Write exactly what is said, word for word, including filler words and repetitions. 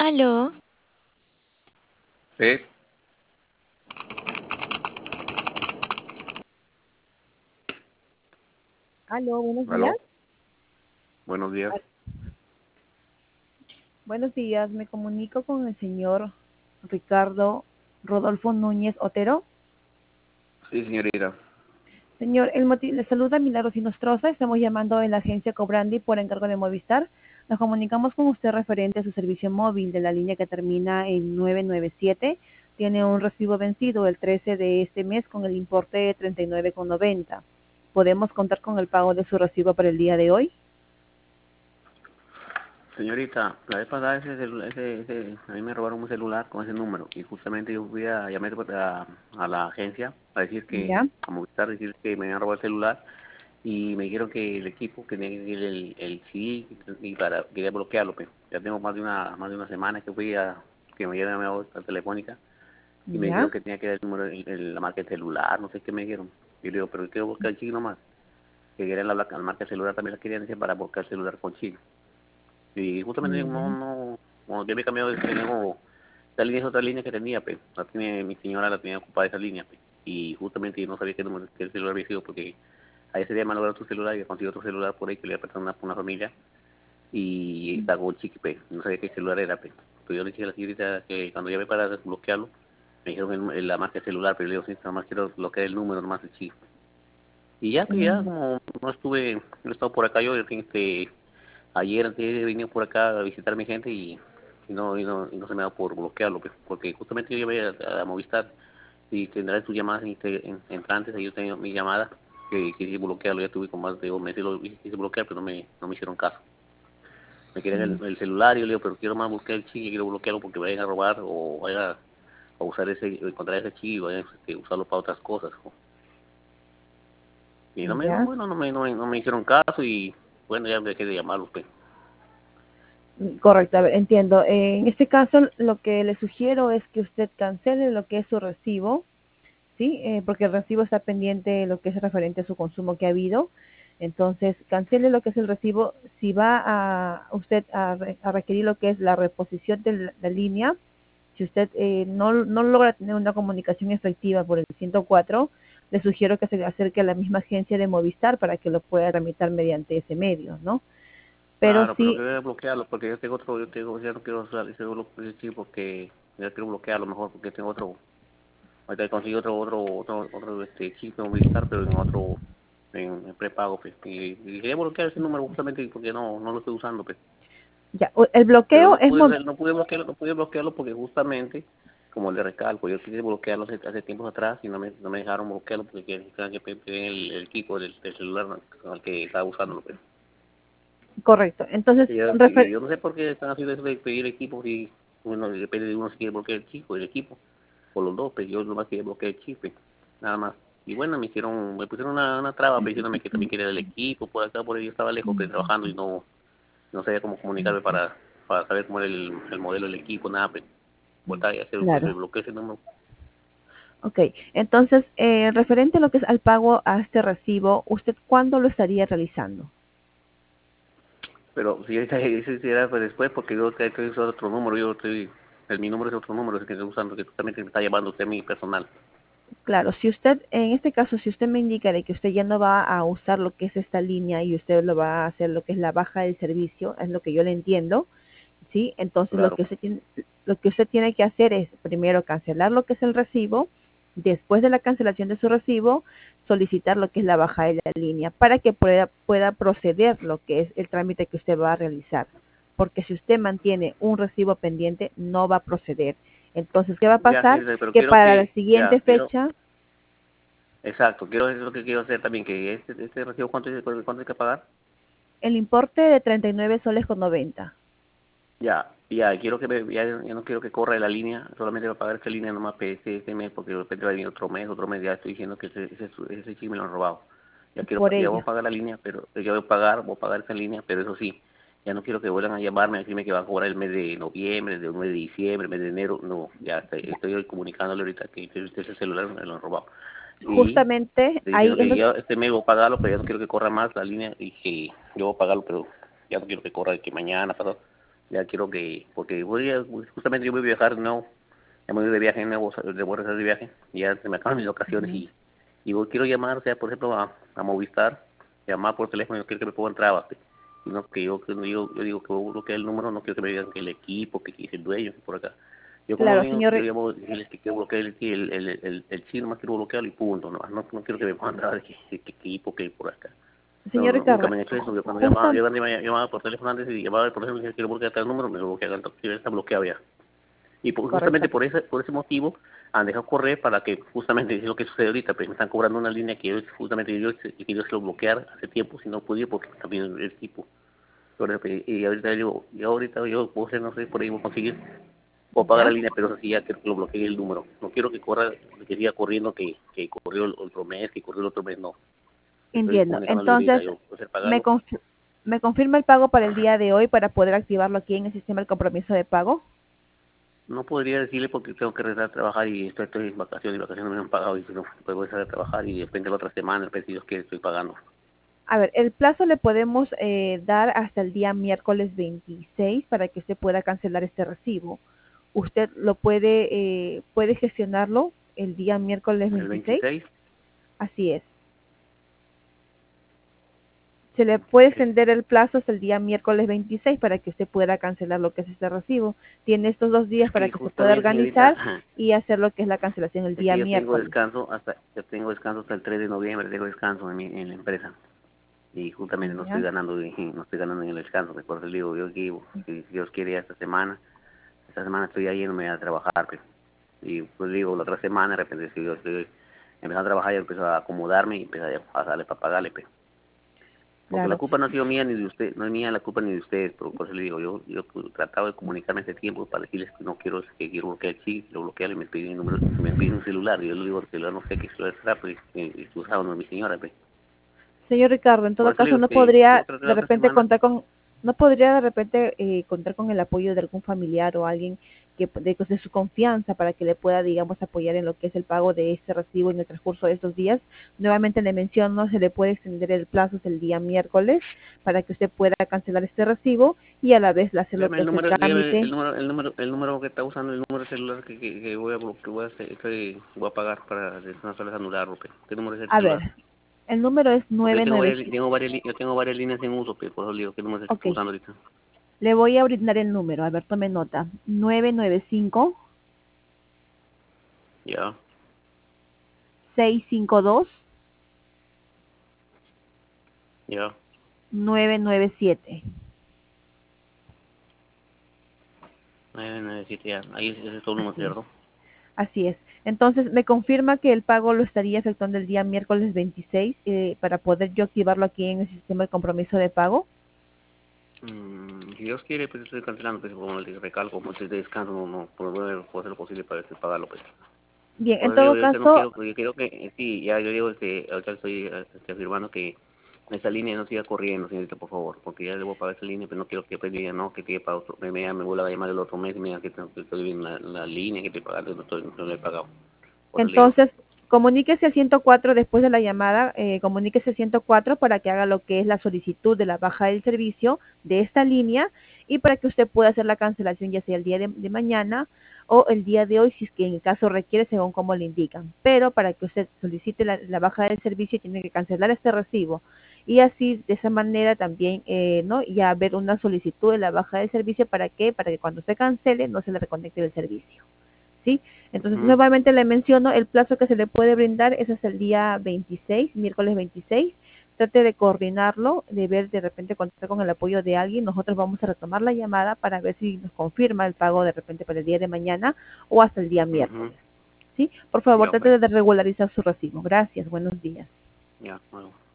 Aló, Sí, Aló, buenos días. aló, buenos días. Ah, Buenos días, me comunico con el señor Ricardo Rodolfo Núñez Otero. Sí, señorita. Señor, el motivo, le saluda Milagros Inostroza, estamos llamando en la agencia Cobrandi por encargo de Movistar. Nos comunicamos con usted referente a su servicio móvil de la línea que termina en nueve nueve siete. Tiene un recibo vencido el trece de este mes con el importe de treinta y nueve con noventa. ¿Podemos contar con el pago de su recibo para el día de hoy? Señorita, la vez pasada ese, celu- ese, ese, a mí me robaron un celular con ese número y justamente yo fui a llamar a, a la agencia a decir que, Ya. a Movistar, decir que me habían robado el celular y me dijeron que el equipo que tenía que ir el, el C D y para quería bloquearlo, pues. Ya tengo más de una más de una semana que fui a que me dieron a la telefónica y me Ya. dijeron que tenía que dar el número, el- el- la marca de celular, no sé qué me dijeron. Y le digo, pero quiero buscar el chip nomás. Que querían la, la marca de celular también la querían decir para buscar el celular con chip. Y justamente no, Ya. no, cuando yo me he cambiado de teléfono, esa línea es otra línea que tenía, pues, la tiene, mi señora la tenía ocupada esa línea, pues, y justamente yo no sabía qué número, qué celular había sido, porque a ese día me han logrado tu celular y conseguí otro celular por ahí que le había prestado a una, una familia, y pagó el chiqui, pues, no sabía qué celular era, pues. Pero yo le dije a la señorita que cuando llamé para desbloquearlo, me dijeron el- la marca de celular, pero yo le digo, sí, nada más quiero bloquear el número, nomás el chip. Y ya, pues ya, Mm. como no estuve, no he estado por acá yo, este, ayer antes he venido por acá a visitar a mi gente y, y no, y no, y no se me ha dado por bloquearlo, pues, porque justamente yo llamé a, a Movistar y tendrá tus llamadas en- en- entrantes, ahí yo tengo mi llamada, que quise bloquearlo, ya tuve con más de dos meses, lo quise bloquear, pero no me, no me hicieron caso. Me querían el, Mm. el celular y yo le digo, pero quiero más bloquear el chip, quiero bloquearlo porque vayan a robar o vayan a, a usar ese, encontrar ese chip y vayan a usarlo para otras cosas. ¿No? Y no me, no, Ya. bueno, no me, no me, no me hicieron caso y bueno, ya dejé de llamarlos, pues. Correcto, a ver, entiendo. Eh, en este caso, lo que le sugiero es que usted cancele lo que es su recibo, ¿sí? Eh, porque el recibo está pendiente de lo que es referente a su consumo que ha habido. Entonces, cancele lo que es el recibo. Si va a usted a, re- a requerir lo que es la reposición de la, la línea, si usted eh, no, no logra tener una comunicación efectiva por el ciento cuatro, le sugiero que se acerque a la misma agencia de Movistar para que lo pueda tramitar mediante ese medio, ¿no? Pero Claro, pero sí. quiero bloquearlo porque yo tengo otro, yo tengo, ya no quiero usar ese blo- ese chip porque ya quiero bloquearlo mejor porque tengo otro, ahorita conseguí otro, otro, otro, otro este chip de Movistar, pero en otro, en, en prepago, pues, y, y quería bloquear ese número justamente porque no, no lo estoy usando, pues, Ya, o- el pero bloqueo no es pude, mo- hacer- no pude bloquearlo, no pude bloquearlo porque justamente, como le recalco, yo quise bloquearlo hace, hace tiempos atrás y no me, no me dejaron bloquearlo porque querían que pedían el, el equipo del, del celular con el que estaba usándolo, pues. correcto. Entonces, Y yo, y refer- yo no sé por qué están haciendo eso de pedir equipos y bueno, depende de uno si quiere bloquear el chico, el equipo, o los dos, pero yo nomás quería bloquear el chip, pues, nada más. Y bueno, me hicieron, me pusieron una, una traba, pues, diciéndome que también quería el equipo, por acá, por ahí, yo estaba lejos, pues, trabajando y no, no sabía cómo comunicarme para, para saber cómo era el, el modelo del equipo, nada, pues, por tal, y hacer pues, el claro. bloqueo ese número. Ok, entonces, eh, referente a lo que es al pago a este recibo, ¿usted cuándo lo estaría realizando? Pero si ahorita ese sí era pues, después, porque yo te- estoy usando otro número, yo estoy, el, mi número es otro número, ese que estoy usando, que justamente me está llamando usted mi personal. Claro, si usted, en este caso, si usted me indica de que usted ya no va a usar lo que es esta línea y usted lo va a hacer lo que es la baja del servicio, es lo que yo le entiendo, ¿sí? Entonces lo Claro. que usted tiene, lo que usted tiene que hacer es primero cancelar lo que es el recibo, después de la cancelación de su recibo, solicitar lo que es la baja de la línea para que pueda, pueda proceder lo que es el trámite que usted va a realizar. Porque si usted mantiene un recibo pendiente, no va a proceder. Entonces, ¿qué va a Ya, sí, pasar? pero Que quiero para la que, siguiente ya, quiero, fecha, exacto, quiero, es lo que quiero hacer también, que este, este recibo, ¿cuánto, es- cuánto hay que pagar? el importe de treinta y nueve soles con noventa. Ya, ya, quiero que, me, ya, ya no quiero que corra de la línea, solamente voy a pagar esta línea nomás pe- este, este mes, porque de repente va a venir otro mes, otro mes, ya estoy diciendo que ese, ese, ese sí me lo han robado. Ya quiero, Por pa- ya voy ello. a pagar la línea, pero, ya voy a pagar, voy a pagar esa línea, pero eso sí, ya no quiero que vuelvan a llamarme a decirme que van a cobrar el mes de noviembre, el mes de diciembre, el mes de enero, no, ya estoy, estoy comunicándole ahorita que ese ese celular me lo han robado. Y Justamente estoy ahí diciendo es que lo ya este mes voy a pagarlo, pero ya no quiero que corra más la línea y que yo voy a pagarlo, pero ya no quiero que corra de que mañana, pasado. Ya quiero que, porque voy a, justamente yo voy a viajar, no, ya me voy de viaje, no, de voy a regresar de viaje, y ya se me acaban mis ocasiones Ujú. y, y voy- quiero llamar, o sea, por ejemplo, a, a Movistar, llamar por teléfono, yo quiero que me pongan trabas, pues. Y no, que yo, que yo, yo digo que voy a bloquear el número, no quiero que me digan que el equipo, que, que es el dueño, por acá. Yo como Claro, vengo, señor, yo llamo, decirles que quiero bloquear el, el, el, el, el chino, más quiero bloquearlo y punto, no, no, no quiero que me pongan trabas de que, que, que equipo, que por acá. No, señor no, nunca Ricardo, me han hecho eso. Yo cuando llamaba, justa, yo cuando llamaba, llamaba por teléfono antes y llamaba por teléfono y decía, quiero bloquear tal número, me lo bloqueaban, entonces ya está bloqueado ya. Y por- correcto. justamente por ese, por ese motivo han dejado correr para que justamente es lo que sucede ahorita, pues me están cobrando una línea que yo, justamente yo, que yo se lo bloquear hace tiempo, si no podía, porque también el tipo. Ahora, pues, y ahorita yo, y ahorita yo puedo hacer, no sé, por ahí voy a conseguir, puedo pagar la ¿Ya? línea, pero eso sí ya quiero que lo bloquee el número. No quiero que corra, que siga corriendo, que, que corrió el otro mes, que corrió el otro mes, no. Estoy Entiendo. comunicándole ahorita, Entonces, yo puedo hacer me, pagarlo. conf- me confirma el pago para el día de hoy para poder activarlo aquí en el sistema del compromiso de pago. No podría decirle porque tengo que regresar a trabajar y estoy, estoy en vacaciones y vacaciones me han pagado y si no, pues voy a salir a trabajar y de repente la otra semana, el si Dios quiere, estoy pagando. A ver, el plazo le podemos eh, dar hasta el día miércoles veintiséis para que usted pueda cancelar este recibo. Usted lo puede, eh, puede gestionarlo el día miércoles El veintiséis. veintiséis, Así es. Se le puede el, extender el plazo hasta el día miércoles veintiséis para que usted pueda cancelar lo que es este recibo. Tiene estos dos días es para que que se pueda justamente señorita, organizar y hacer lo que es la cancelación el es día que yo tengo miércoles. descanso hasta, yo tengo descanso hasta el tres de noviembre, tengo descanso en, mi, en la empresa y justamente no estoy ¿Ya? ganando, y no estoy ganando en el descanso, pues, por eso le digo, yo digo, si Dios quiere esta semana, esta semana estoy ya yéndome a trabajar, pues, y pues digo, la otra semana de repente si yo estoy empezando a trabajar y empiezo a acomodarme y empiezo a darle para pagarle, pues. Porque la Claro. culpa no ha sido mía ni de usted, no es mía la culpa ni de ustedes, pero por eso le digo, yo yo he tratado de comunicarme ese tiempo para decirles que no quiero, que quiero bloquear el chip, lo bloquean y me piden un número, me piden un celular, y yo le digo, el celular no sé qué celular será, pues, que que usaba no es mi señora, pues. Señor Ricardo, en Por todo eso le caso digo no que yo podría traté de la otra repente semana, contar con, no podría de repente eh, contar con el apoyo de algún familiar o alguien que de, de su confianza para que le pueda, digamos, apoyar en lo que es el pago de este recibo en el transcurso de estos días. Nuevamente le menciono, se le puede extender el plazo hasta el día miércoles para que usted pueda cancelar este recibo y a la vez hacer lo dígame que el es el número, dígame el trámite. número, el número, el número que está usando, el número de celular que, que, que voy a blo- que voy a hacer, que voy a pagar para no solo anularlo, pues. ¿Qué número es el A ver, celular? el número es Porque yo nueve tengo nueve varias, siete. tengo varias, li- yo tengo varias líneas en uso, pues, por eso le digo, ¿qué número es el que Ok, estoy usando ahorita? le voy a brindar el número, a ver, tome nota. nueve nueve cinco, Ya, seis cinco dos, ya. nueve nueve siete. nueve nueve siete ya. Ahí ese es todo el número, Así es, ¿cierto? así es. Entonces, me confirma que el pago lo estaría efectuando el día miércoles veintiséis eh, para poder yo activarlo aquí en el sistema de compromiso de pago. Mm, si Dios quiere, pues estoy cancelando, pues como le recalco, como estoy de descanso, no, no puedo, puedo hacer lo posible para este, pagarlo, pues. Bien, en Por eso digo, todo yo ahorita no caso, quiero, yo quiero que, eh, sí, ya yo digo que ahorita estoy, eh, estoy afirmando que esa línea no siga corriendo, señorita, por favor, porque ya debo pagar esa línea, pero no quiero que pues diga, no, que tiene para otro, me, me, me vuelva a llamar el otro mes y me diga que, tengo, que estoy en la, la línea, que estoy pagando, no, estoy, no lo he pagado. Por eso le digo, entonces, comuníquese al ciento cuatro después de la llamada, eh, comuníquese al ciento cuatro para que haga lo que es la solicitud de la baja del servicio de esta línea y para que usted pueda hacer la cancelación ya sea el día de, de mañana o el día de hoy, si es que en el caso requiere, según como le indican. Pero para que usted solicite la, la baja del servicio, tiene que cancelar este recibo. Y así, de esa manera también, eh, ¿no? Ya ver una solicitud de la baja del servicio, ¿para qué? Para que cuando se cancele no se le reconecte el servicio. ¿Sí? Entonces, ujú, nuevamente le menciono, el plazo que se le puede brindar es hasta el día veintiséis, miércoles veintiséis. Trate de coordinarlo, de ver de repente contar con el apoyo de alguien. Nosotros vamos a retomar la llamada para ver si nos confirma el pago de repente para el día de mañana o hasta el día ujú, miércoles. ¿Sí? Por favor, ya, trate pues, de regularizar su recibo. Gracias, buenos días. ya, bueno.